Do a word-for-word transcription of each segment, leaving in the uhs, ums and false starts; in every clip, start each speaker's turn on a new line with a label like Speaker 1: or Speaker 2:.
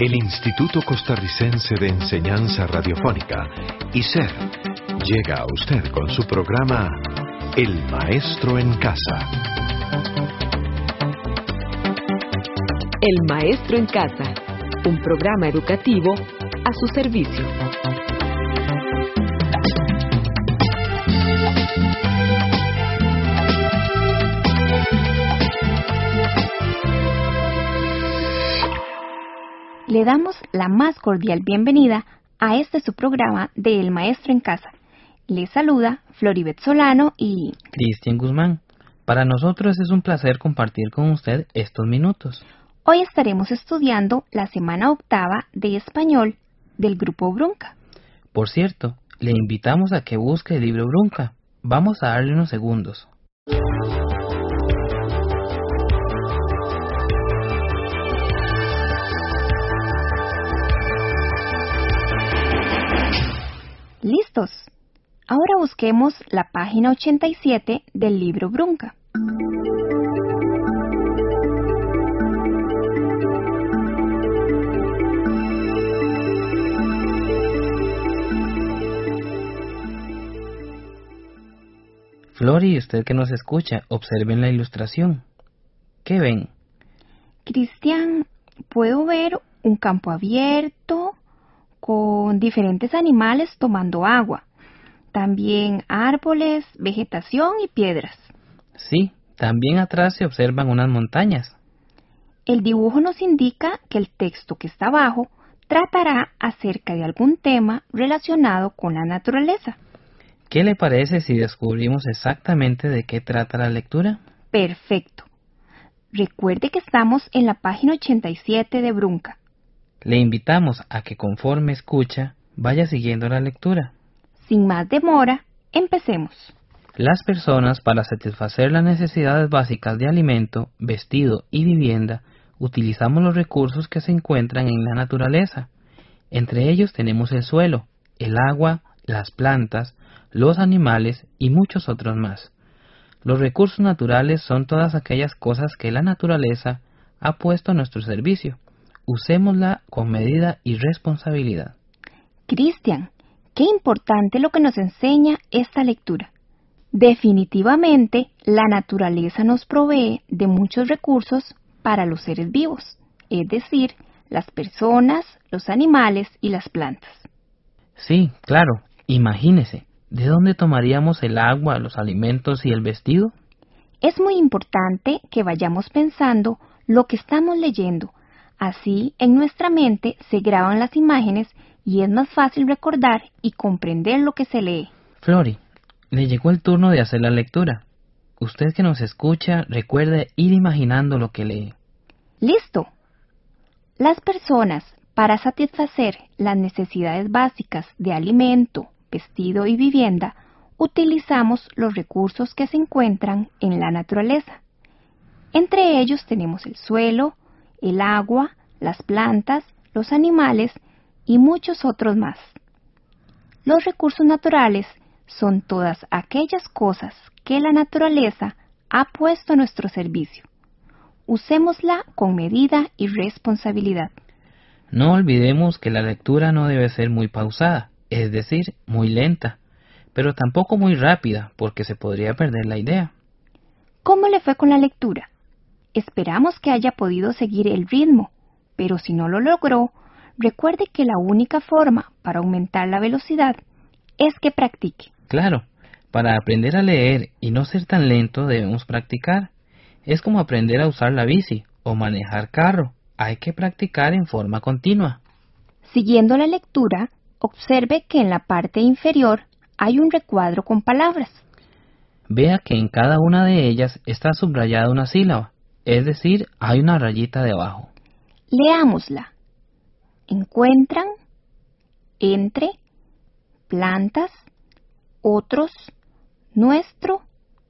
Speaker 1: El Instituto Costarricense de Enseñanza Radiofónica, I C E R, llega a usted con su programa El Maestro en Casa.
Speaker 2: El Maestro en Casa, un programa educativo a su servicio.
Speaker 3: Le damos la más cordial bienvenida a este su programa de El Maestro en Casa. Les saluda Floribet Solano y
Speaker 4: Cristian Guzmán. Para nosotros es un placer compartir con usted estos minutos.
Speaker 3: Hoy estaremos estudiando la semana octava de español del Grupo Brunca.
Speaker 4: Por cierto, le invitamos a que busque el libro Brunca. Vamos a darle unos segundos.
Speaker 3: ¿Listos? Ahora busquemos la página ochenta y siete del libro Brunca.
Speaker 4: Flori, usted que nos escucha, observen la ilustración. ¿Qué ven?
Speaker 3: Cristian, puedo ver un campo abierto con diferentes animales tomando agua. También árboles, vegetación y piedras.
Speaker 4: Sí, también atrás se observan unas montañas.
Speaker 3: El dibujo nos indica que el texto que está abajo tratará acerca de algún tema relacionado con la naturaleza.
Speaker 4: ¿Qué le parece si descubrimos exactamente de qué trata la lectura?
Speaker 3: Perfecto. Recuerde que estamos en la página ochenta y siete de Brunca.
Speaker 4: Le invitamos a que conforme escucha, vaya siguiendo la lectura.
Speaker 3: Sin más demora, empecemos.
Speaker 4: Las personas, para satisfacer las necesidades básicas de alimento, vestido y vivienda, utilizamos los recursos que se encuentran en la naturaleza. Entre ellos tenemos el suelo, el agua, las plantas, los animales y muchos otros más. Los recursos naturales son todas aquellas cosas que la naturaleza ha puesto a nuestro servicio. Usémosla con medida y responsabilidad.
Speaker 3: Cristian, qué importante lo que nos enseña esta lectura. Definitivamente, la naturaleza nos provee de muchos recursos para los seres vivos, es decir, las personas, los animales y las plantas.
Speaker 4: Sí, claro. Imagínese, ¿de dónde tomaríamos el agua, los alimentos y el vestido?
Speaker 3: Es muy importante que vayamos pensando lo que estamos leyendo. Así, en nuestra mente se graban las imágenes y es más fácil recordar y comprender lo que se lee.
Speaker 4: Flori, le llegó el turno de hacer la lectura. Usted que nos escucha, recuerde ir imaginando lo que lee.
Speaker 3: ¡Listo! Las personas, para satisfacer las necesidades básicas de alimento, vestido y vivienda, utilizamos los recursos que se encuentran en la naturaleza. Entre ellos tenemos el suelo, el agua, las plantas, los animales y muchos otros más. Los recursos naturales son todas aquellas cosas que la naturaleza ha puesto a nuestro servicio. Usémosla con medida y responsabilidad.
Speaker 4: No olvidemos que la lectura no debe ser muy pausada, es decir, muy lenta, pero tampoco muy rápida, porque se podría perder la idea.
Speaker 3: ¿Cómo le fue con la lectura? Esperamos que haya podido seguir el ritmo, pero si no lo logró, recuerde que la única forma para aumentar la velocidad es que practique.
Speaker 4: Claro, para aprender a leer y no ser tan lento debemos practicar. Es como aprender a usar la bici o manejar carro. Hay que practicar en forma continua.
Speaker 3: Siguiendo la lectura, observe que en la parte inferior hay un recuadro con palabras.
Speaker 4: Vea que en cada una de ellas está subrayada una sílaba, es decir, hay una rayita debajo.
Speaker 3: Leámosla. Encuentran, entre, plantas, otros, nuestro,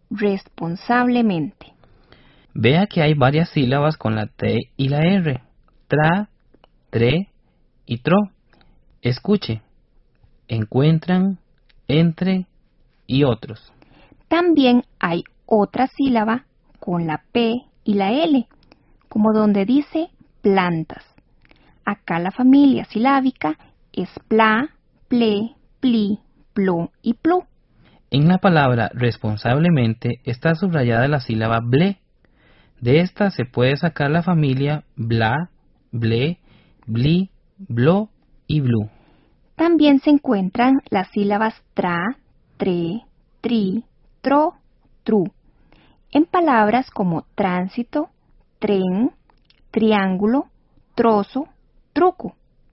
Speaker 3: responsablemente.
Speaker 4: Vea que hay varias sílabas con la T y la R. Tra, tre y tro. Escuche. Encuentran, entre y otros.
Speaker 3: También hay otra sílaba con la P y la L, como donde dice plantas. acá la familia silábica es pla, ple, pli, plo y plu.
Speaker 4: En la palabra responsablemente está subrayada la sílaba ble. De esta se puede sacar la familia bla, ble, bli, blo y blu.
Speaker 3: También se encuentran las sílabas tra, tre, tri, tro, tru, en palabras como tránsito, tren, triángulo, trozo, truco.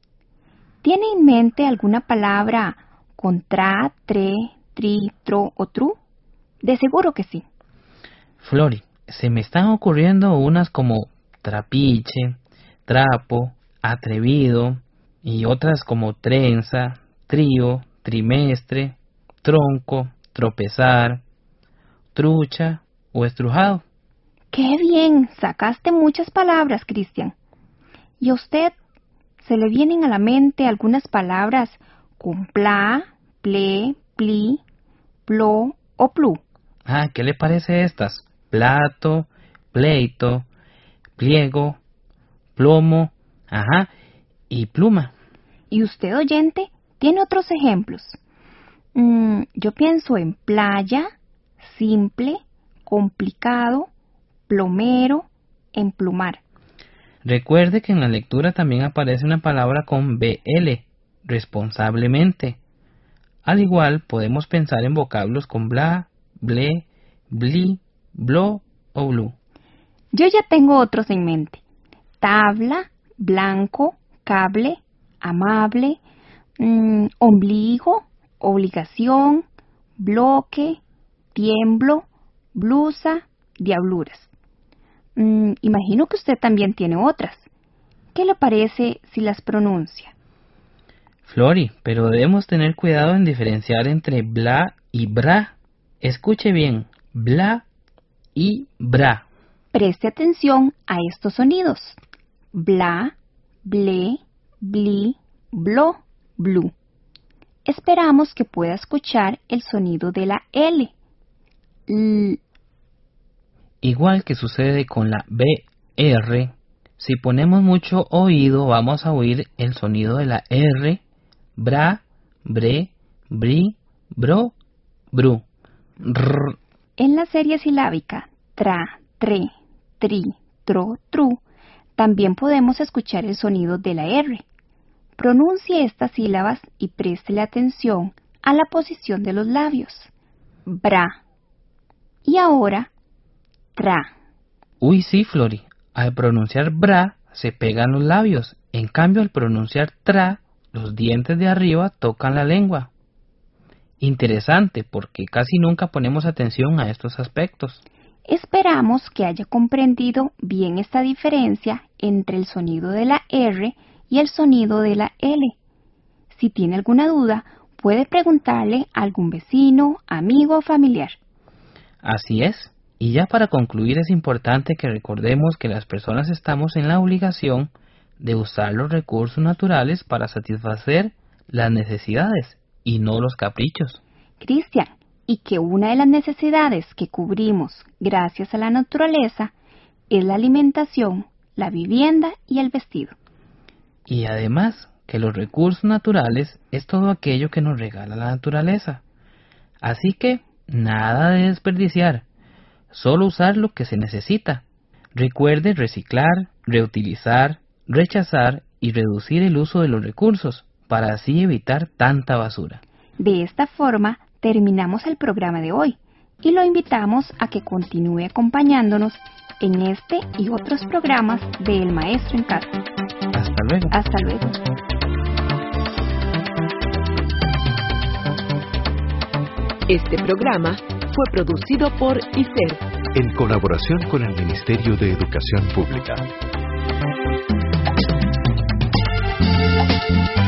Speaker 3: ¿Tiene en mente alguna palabra con tra, tre, tri, tro o tru? De seguro que sí.
Speaker 4: Flori, se me están ocurriendo unas como trapiche, trapo, atrevido y otras como trenza, trío, trimestre, tronco, tropezar, trucha o estrujado.
Speaker 3: ¡Qué bien! Sacaste muchas palabras, Cristian. ¿Y a usted se le vienen a la mente algunas palabras con pla, ple, pli, plo o plu?
Speaker 4: Ah, ¿qué le parece estas? Plato, pleito, pliego, plomo, ajá, y pluma.
Speaker 3: ¿Y usted, oyente, tiene otros ejemplos? Mm, yo pienso en playa, simple, complicado, plomero, emplumar.
Speaker 4: Recuerde que en la lectura también aparece una palabra con B L, responsablemente. Al igual, podemos pensar en vocablos con bla, ble, bli, blo o blu.
Speaker 3: Yo ya tengo otros en mente. Tabla, blanco, cable, amable, mmm, ombligo, obligación, bloque, tiemblo, blusa, diabluras. Mm, imagino que usted también tiene otras. ¿Qué le parece si las pronuncia?
Speaker 4: Flori, pero debemos tener cuidado en diferenciar entre bla y bra. Escuche bien, bla y bra.
Speaker 3: Preste atención a estos sonidos. Bla, ble, bli, blo, blu. Esperamos que pueda escuchar el sonido de la L. L.
Speaker 4: Igual que sucede con la B R, si ponemos mucho oído vamos a oír el sonido de la R, bra, bre, bri, bro, bru. Rrr.
Speaker 3: En la serie silábica tra, tre, tri, tro, tru, también podemos escuchar el sonido de la R. Pronuncie estas sílabas y préstele atención a la posición de los labios. Bra. Y ahora, tra.
Speaker 4: Uy, sí, Flori. Al pronunciar bra, se pegan los labios. En cambio, al pronunciar tra, los dientes de arriba tocan la lengua. Interesante, porque casi nunca ponemos atención a estos aspectos.
Speaker 3: Esperamos que haya comprendido bien esta diferencia entre el sonido de la R y el sonido de la L. Si tiene alguna duda, puede preguntarle a algún vecino, amigo o familiar.
Speaker 4: Así es. Y ya para concluir es importante que recordemos que las personas estamos en la obligación de usar los recursos naturales para satisfacer las necesidades y no los caprichos.
Speaker 3: Cristian, y que una de las necesidades que cubrimos gracias a la naturaleza es la alimentación, la vivienda y el vestido.
Speaker 4: Y además que los recursos naturales es todo aquello que nos regala la naturaleza. Así que nada de desperdiciar, solo usar lo que se necesita. Recuerde reciclar, reutilizar, rechazar y reducir el uso de los recursos para así evitar tanta basura.
Speaker 3: De esta forma terminamos el programa de hoy y lo invitamos a que continúe acompañándonos en este y otros programas de El Maestro en Casa.
Speaker 4: Hasta luego.
Speaker 3: Hasta luego.
Speaker 2: Este programa fue producido por I C E R
Speaker 1: en colaboración con el Ministerio de Educación Pública.